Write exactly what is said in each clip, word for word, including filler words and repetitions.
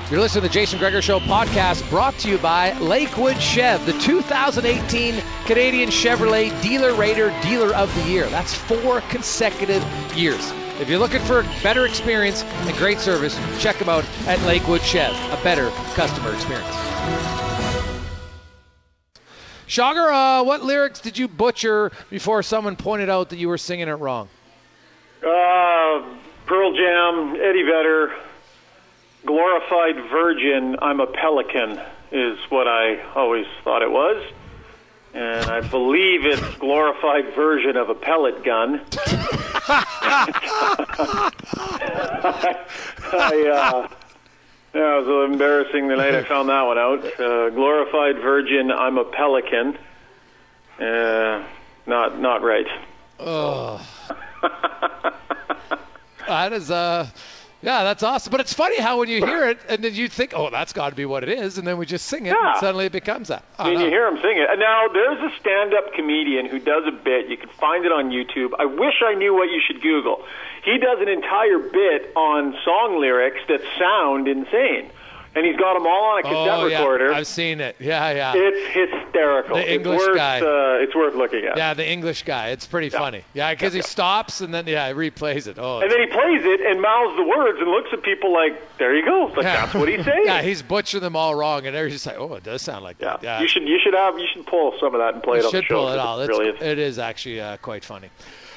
You're listening to the Jason Gregor Show podcast, brought to you by Lakewood Chev, the two thousand eighteen Canadian Chevrolet Dealer Rater Dealer of the Year. That's four consecutive years. If you're looking for a better experience and great service, check them out at Lakewood Chev, a better customer experience. Shogger, uh, what lyrics did you butcher before someone pointed out that you were singing it wrong? Uh, Pearl Jam, Eddie Vedder, Glorified Virgin, I'm a Pelican is what I always thought it was. And I believe it's glorified version of a pellet gun. I, I, uh, yeah, it was a little embarrassing the night I found that one out. Uh, glorified Virgin, I'm a Pelican. Uh, not not right. Oh. That is, uh, yeah, that's awesome. But it's funny how when you hear it, and then you think, oh, that's got to be what it is, and then we just sing it, yeah. and suddenly it becomes that. I mean, you hear him sing it. And now, there's a stand-up comedian who does a bit. You can find it on YouTube. I wish I knew what you should Google. He does an entire bit on song lyrics that sound insane. And he's got them all on a cassette oh, yeah. recorder. I've seen it. Yeah, yeah. It's hysterical. The English it's worth, guy. Uh, it's worth looking at. Yeah, the English guy. It's pretty yeah. funny. Yeah, because yeah, he yeah. stops and then, yeah, he replays it. Oh, and then he plays it and mouths the words and looks at people like, there you go. It's like, yeah. that's what he's saying. Yeah, he's butchering them all wrong. And they're just like, oh, it does sound like yeah. that. Yeah. You should, you should have, you should pull some of that and play you it on the should show. pull it all. It's, brilliant. it is actually uh, quite funny.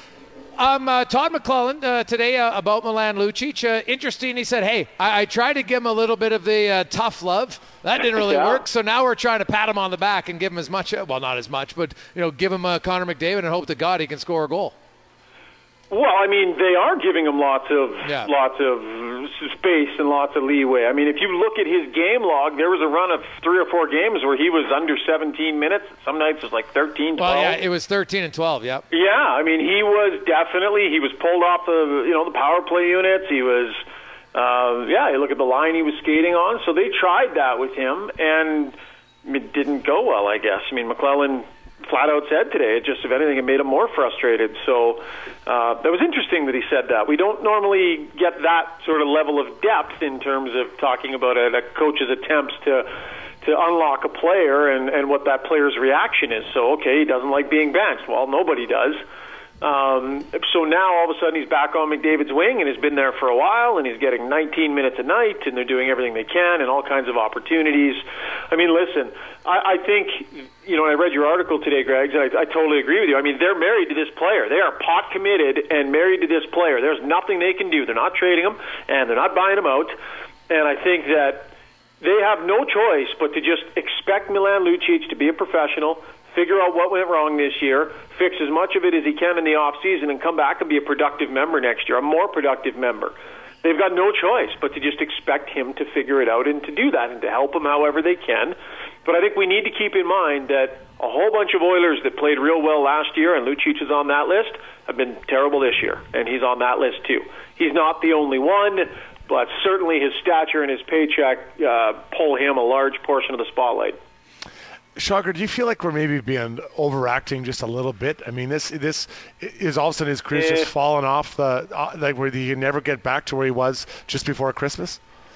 Um, uh, Todd McClellan uh, today uh, about Milan Lucic. Uh, interesting. He said, hey, I-, I tried to give him a little bit of the uh, tough love. That didn't really yeah. work. So now we're trying to pat him on the back and give him as much, well, not as much, but, you know, give him uh, Connor McDavid and hope to God he can score a goal. Well, I mean, they are giving him lots of yeah. lots of space and lots of leeway. I mean, if you look at his game log, there was a run of three or four games where he was under seventeen minutes. Some nights it was like thirteen, twelve. Well, yeah, it was thirteen and twelve, yep. Yeah, I mean, he was definitely, he was pulled off the, you know, the power play units. He was, uh, yeah, you look at the line he was skating on. So they tried that with him, and it didn't go well, I guess. I mean, McClellan flat out said today, it just, if anything, it made him more frustrated. So uh, that was interesting that he said that. We don't normally get that sort of level of depth in terms of talking about a, a coach's attempts to to unlock a player and, and what that player's reaction is. So, okay, he doesn't like being benched. Well, nobody does. Um, so now all of a sudden he's back on McDavid's wing and has been there for a while, and he's getting nineteen minutes a night, and they're doing everything they can and all kinds of opportunities. I mean, listen, I, I think, you know, I read your article today, Greg, and I, I totally agree with you. I mean, they're married to this player. They are pot committed and married to this player. There's nothing they can do. They're not trading him, and they're not buying him out. And I think that they have no choice but to just expect Milan Lucic to be a professional, figure out what went wrong this year, fix as much of it as he can in the offseason, and come back and be a productive member next year, a more productive member. They've got no choice but to just expect him to figure it out and to do that and to help him however they can. But I think we need to keep in mind that a whole bunch of Oilers that played real well last year, and Lucic is on that list, have been terrible this year, and he's on that list too. He's not the only one, but certainly his stature and his paycheck uh, pull him a large portion of the spotlight. Shogger, do you feel like we're maybe being overacting just a little bit? I mean, this this is all of a sudden his career's eh. just fallen off the uh, like where he can never get back to where he was just before Christmas.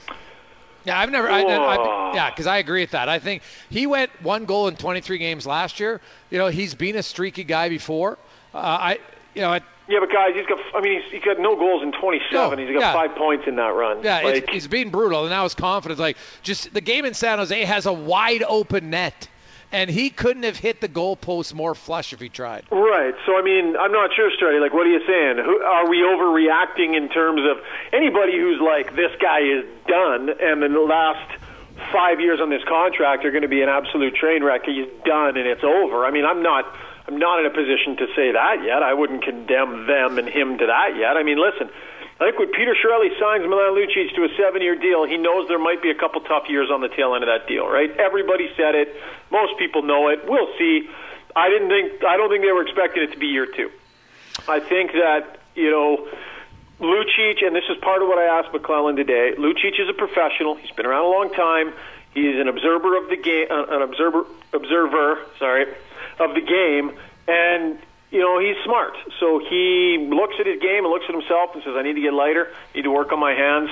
Yeah, I've never. I, I, yeah, because I agree with that. I think he went one goal in twenty-three games last year. You know, he's been a streaky guy before. Uh, I, you know, I, yeah, but guys, he's got. I mean, he's, he's got no goals in twenty-seven. No, he's got yeah. five points in that run. Yeah, like, it's, he's been brutal, and now his confidence. Like, just the game in San Jose has a wide open net. And he couldn't have hit the goalpost more flush if he tried. Right. So, I mean, I'm not sure, Struddy. Like, what are you saying? Who, are we overreacting in terms of anybody who's like, this guy is done, and in the last five years on this contract are going to be an absolute train wreck. He's done, and it's over. I mean, I'm not I'm not in a position to say that yet. I wouldn't condemn them and him to that yet. I mean, listen, I think when Peter Chiarelli signs Milan Lucic to a seven-year deal, he knows there might be a couple tough years on the tail end of that deal, right? Everybody said it. Most people know it. We'll see. I didn't think. I don't think they were expecting it to be year two. I think that, you know, Lucic, and this is part of what I asked McClellan today. Lucic is a professional. He's been around a long time. He's an observer of the game. Uh, an observer. Observer. Sorry, of the game, and. You know, he's smart. So he looks at his game and looks at himself and says, I need to get lighter, need to work on my hands.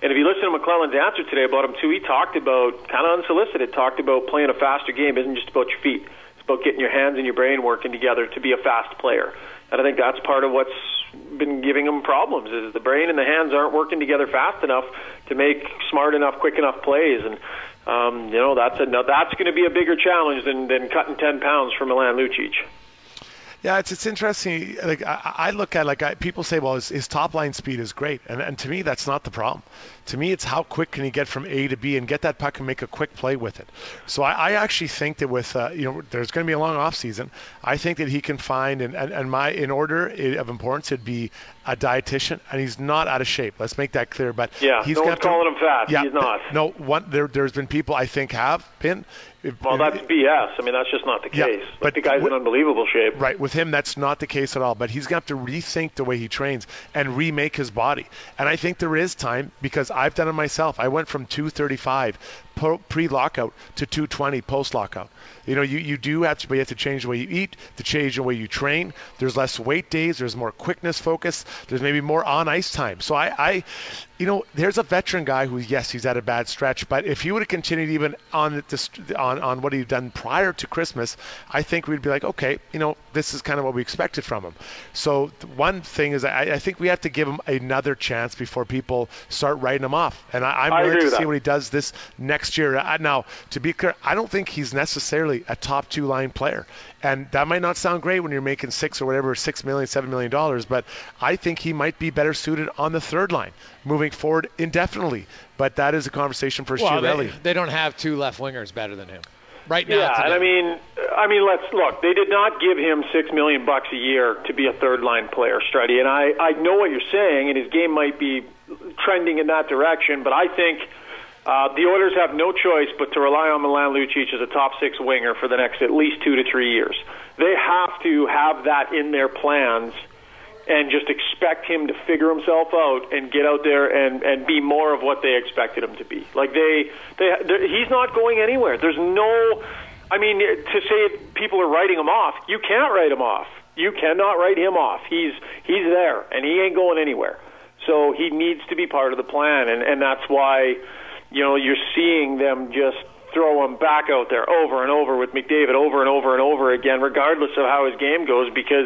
And if you listen to McClellan's answer today about him too, he talked about, kind of unsolicited, talked about playing a faster game isn't just about your feet. It's about getting your hands and your brain working together to be a fast player. And I think that's part of what's been giving him problems, is the brain and the hands aren't working together fast enough to make smart enough, quick enough plays. And, um, you know, that's a, that's going to be a bigger challenge than, than cutting ten pounds from Milan Lucic. Yeah, it's it's interesting. Like I, I look at like I, people say, well, his, his top line speed is great, and and to me that's not the problem. To me, it's how quick can he get from A to B and get that puck and make a quick play with it. So I, I actually think that with uh, you know, there's going to be a long off season. I think that he can find and, and, and my in order of importance it'd be a dietitian, and he's not out of shape. Let's make that clear. But yeah, he's no one's to, calling him fat. Yeah, he's not. No, one there there's been people I think have been. Well, that's B S. I mean, that's just not the case. Yeah, like, but the guy's w- in unbelievable shape. Right. With him, that's not the case at all. But he's going to have to rethink the way he trains and remake his body. And I think there is time, because I've done it myself. I went from two thirty-five pre-lockout to two twenty post-lockout. You know, you, you do have to, but you have to change the way you eat, to change the way you train. There's less weight days. There's more quickness focus. There's maybe more on-ice time. So I, I, you know, there's a veteran guy who, yes, he's had a bad stretch, but if he would have continued even on this, on, on what he'd done prior to Christmas, I think we'd be like, okay, you know, this is kind of what we expected from him. So one thing is, I, I think we have to give him another chance before people start writing him off. And I, I'm I willing to see that. what he does this next year. I, now, to be clear, I don't think he's necessarily a top two line player. And that might not sound great when you're making six or whatever, six million, seven million dollars, but I think he might be better suited on the third line moving forward indefinitely. But that is a conversation for well, Chiarelli. They, they don't have two left wingers better than him right now. Yeah, today. and I mean, I mean, let's look. They did not give him six million bucks a year to be a third line player, Struddy. And I, I know what you're saying, and his game might be trending in that direction. But I think uh, the Oilers have no choice but to rely on Milan Lucic as a top six winger for the next at least two to three years. They have to have that in their plans and just expect him to figure himself out and get out there and, and be more of what they expected him to be. Like they, they, he's not going anywhere. There's no, I mean, to say people are writing him off, you can't write him off. You cannot write him off. He's he's there and he ain't going anywhere. So he needs to be part of the plan, and, and that's why, you know, you're seeing them just throw him back out there over and over with McDavid over and over and over again, regardless of how his game goes, because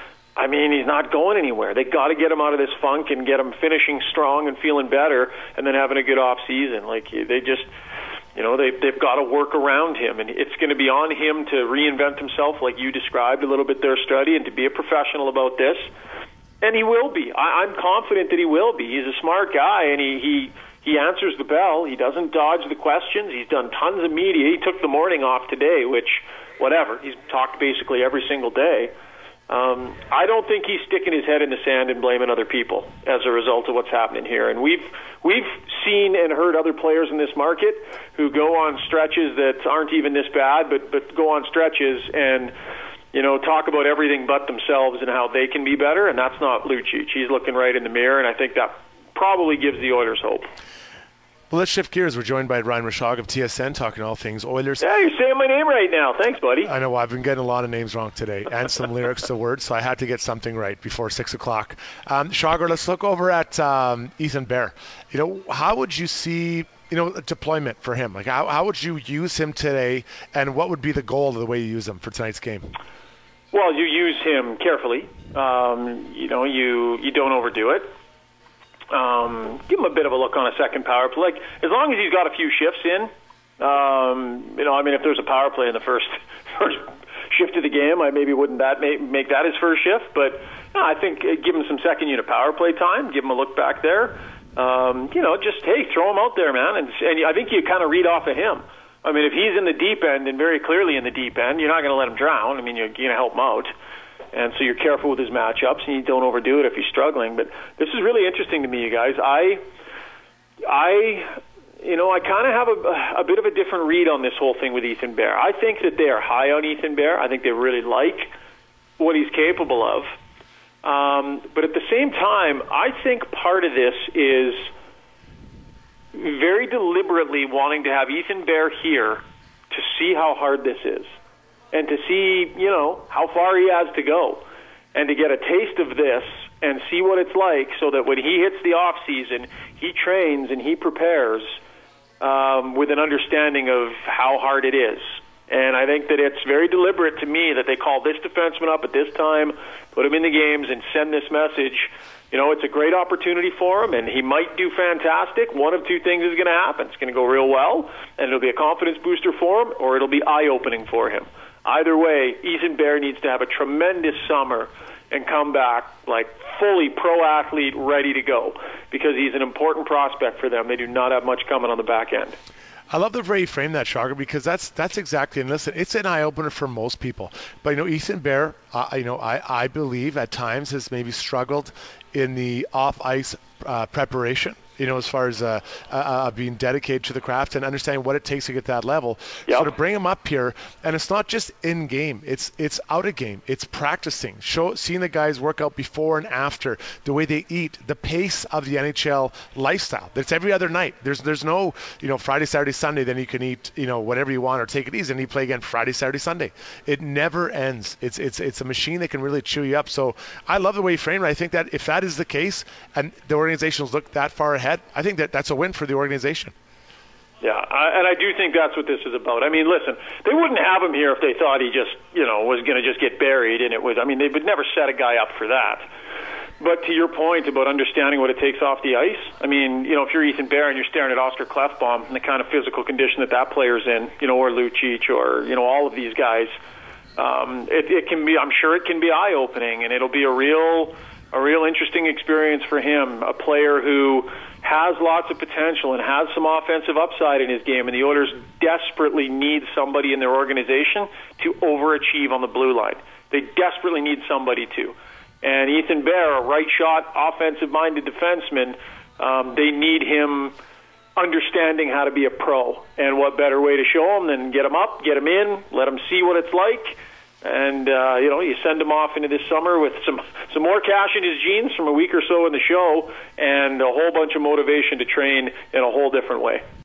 I mean, he's not going anywhere. They got to get him out of this funk and get him finishing strong and feeling better, and then having a good off season. Like they just, you know, they they've got to work around him, and it's going to be on him to reinvent himself, like you described a little bit there, Struddy, and to be a professional about this. And he will be. I, I'm confident that he will be. He's a smart guy, and he he he answers the bell. He doesn't dodge the questions. He's done tons of media. He took the morning off today, which whatever. He's talked basically every single day. Um, I don't think he's sticking his head in the sand and blaming other people as a result of what's happening here. And we've we've seen and heard other players in this market who go on stretches that aren't even this bad, but but go on stretches and, you know, talk about everything but themselves and how they can be better. And that's not Lucic. He's looking right in the mirror, and I think that probably gives the Oilers hope. Well, let's shift gears. We're joined by Ryan Rishaug of T S N, talking all things Oilers. Yeah, you're saying my name right now. Thanks, buddy. I know. I've been getting a lot of names wrong today and some lyrics to words, so I had to get something right before six o'clock. Um, Shagar, let's look over at um, Ethan Bear. You know, how would you see, you know, deployment for him? Like, how, how would you use him today, and what would be the goal of the way you use him for tonight's game? Well, you use him carefully. Um, you know, you you don't overdo it. Um, give him a bit of a look on a second power play. Like, as long as he's got a few shifts in, um, you know, I mean, if there's a power play in the first first shift of the game, I maybe wouldn't that make, make that his first shift. But no, I think uh, give him some second unit power play time. Give him a look back there. Um, you know, just hey, throw him out there, man. And, and I think you kind of read off of him. I mean, if he's in the deep end and very clearly in the deep end, you're not going to let him drown. I mean, you're going to help him out. And so you're careful with his matchups, and you don't overdo it if he's struggling. But this is really interesting to me, you guys. I, I, you know, I kind of have a, a bit of a different read on this whole thing with Ethan Bear. I think that they are high on Ethan Bear. I think they really like what he's capable of. Um, but at the same time, I think part of this is very deliberately wanting to have Ethan Bear here to see how hard this is. And to see, you know, how far he has to go, and to get a taste of this, and see what it's like, so that when he hits the off season, he trains and he prepares um, with an understanding of how hard it is. And I think that it's very deliberate to me that they call this defenseman up at this time, put him in the games, and send this message. You know, it's a great opportunity for him, and he might do fantastic. One of two things is going to happen. It's going to go real well, and it'll be a confidence booster for him, or it'll be eye-opening for him. Either way, Ethan Bear needs to have a tremendous summer and come back like fully pro athlete, ready to go, because he's an important prospect for them. They do not have much coming on the back end. I love the way you frame that, Chaga, because that's that's exactly, and listen, it's an eye-opener for most people. But, you know, Ethan Bear, uh, you know, I, I believe at times has maybe struggled in the off-ice uh, preparation, you know, as far as uh, uh, being dedicated to the craft and understanding what it takes to get that level. Yep. So to bring him up here, and it's not just in-game, it's it's out-of-game, it's practicing, show, seeing the guys work out before and after, the way they eat, the pace of the N H L lifestyle. It's every other night. There's there's no, you know, Friday, Saturday, Sunday, then you can eat, you know, whatever you want or take it easy, and you play again Friday, Saturday, Sunday. It never ends. It's it's it's a machine that can really chew you up. So I love the way you frame it. I think that if that is the case, and the organizations look that far ahead, I think that that's a win for the organization. Yeah, I, and I do think that's what this is about. I mean, listen, they wouldn't have him here if they thought he just, you know, was going to just get buried, and it was, I mean, they would never set a guy up for that. But to your point about understanding what it takes off the ice, I mean, you know, if you're Ethan Bear and you're staring at Oscar Klefbom and the kind of physical condition that that player's in, you know, or Lucic or, you know, all of these guys, um, it, it can be, I'm sure it can be eye-opening, and it'll be a real, a real interesting experience for him, a player who has lots of potential and has some offensive upside in his game, and the Oilers desperately need somebody in their organization to overachieve on the blue line. They desperately need somebody to. And Ethan Bear, a right-shot, offensive-minded defenseman, um, they need him understanding how to be a pro. And what better way to show him than get him up, get him in, let him see what it's like. And, uh, you know, you send him off into this summer with some, some more cash in his jeans from a week or so in the show and a whole bunch of motivation to train in a whole different way.